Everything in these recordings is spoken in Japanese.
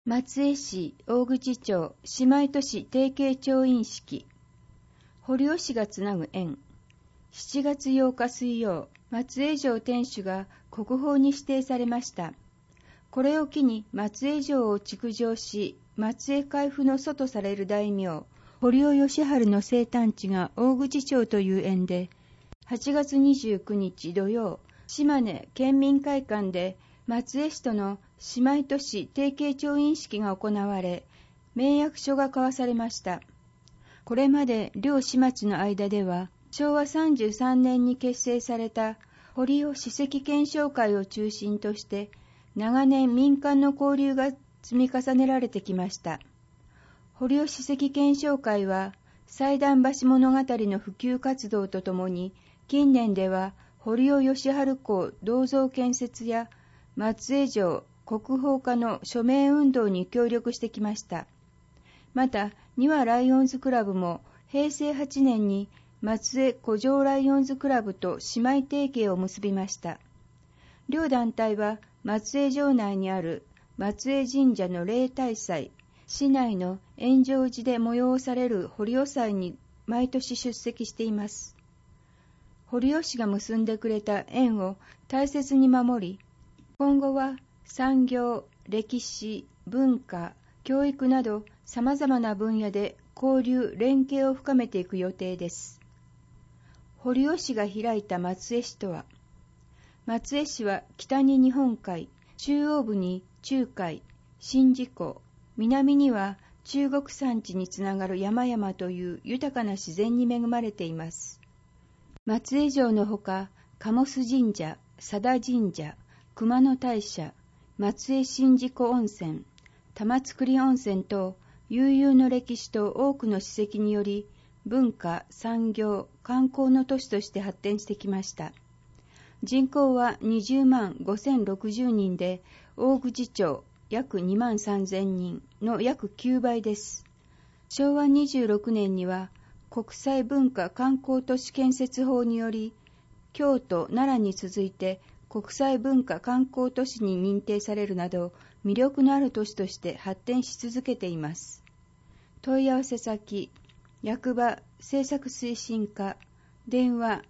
松江市大口町姉妹都市提携調印式。堀尾氏がつなぐ縁。7月8日水曜、松江城天守が国宝に指定されました。これを機に松江城を築城し、松江海部の祖とされる大名、堀尾義治の生誕地が大口町という縁で、8月29日土曜、島根県民会館で松江市との姉妹都市提携調印式が行われ、盟約書が交わされました。これまで両市町の間では、昭和33年に結成された堀尾史跡検証会を中心として、長年民間の交流が積み重ねられてきました。堀尾史跡検証会は、祭壇橋物語の普及活動とともに、近年では堀尾義治公銅像建設や松江城国宝化の署名運動に協力してきました。また、丹羽ライオンズクラブも平成8年に松江古城ライオンズクラブと姉妹提携を結びました。両団体は松江城内にある松江神社の例大祭、市内の円城寺で催される堀尾祭に毎年出席しています。堀尾氏が結んでくれた縁を大切に守り、今後は産業、歴史、文化、教育など様々な分野で交流・連携を深めていく予定です。堀尾氏が開いた松江市とは、松江市は北に日本海、中央部に中海、宍道湖、南には中国山地につながる山々という豊かな自然に恵まれています。松江城のほか、鴨須神社、佐田神社、熊野大社、松江宍道湖温泉、玉造温泉等、悠々の歴史と多くの史跡により、文化、産業、観光の都市として発展してきました。人口は20万5060人で、大口町約2万3000人の約9倍です。昭和26年には、国際文化観光都市建設法により、京都、奈良に続いて国際文化観光都市に認定されるなど、魅力のある都市として発展し続けています。問い合わせ先、役場政策推進課、電話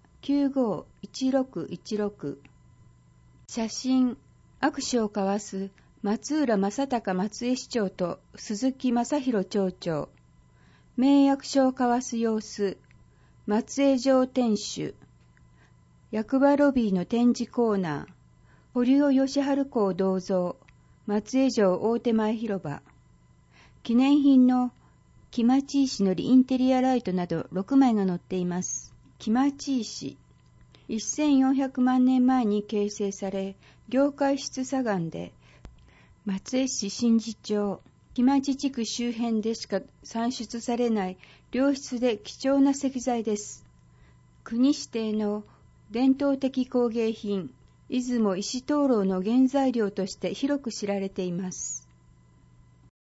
951616。写真、握手を交わす松浦正隆松江市長と鈴木正弘町長。盟約書を交わす様子、松江城天守。役場ロビーの展示コーナー、堀尾義治公銅像、松江城大手前広場。記念品の木町石のりインテリアライトなど6枚が載っています。木町石、1400万年前に形成され、凝灰質砂岩で、松江市宍道町、木町地区周辺でしか産出されない良質で貴重な石材です。国指定の伝統的工芸品、出雲石灯籠の原材料として広く知られています。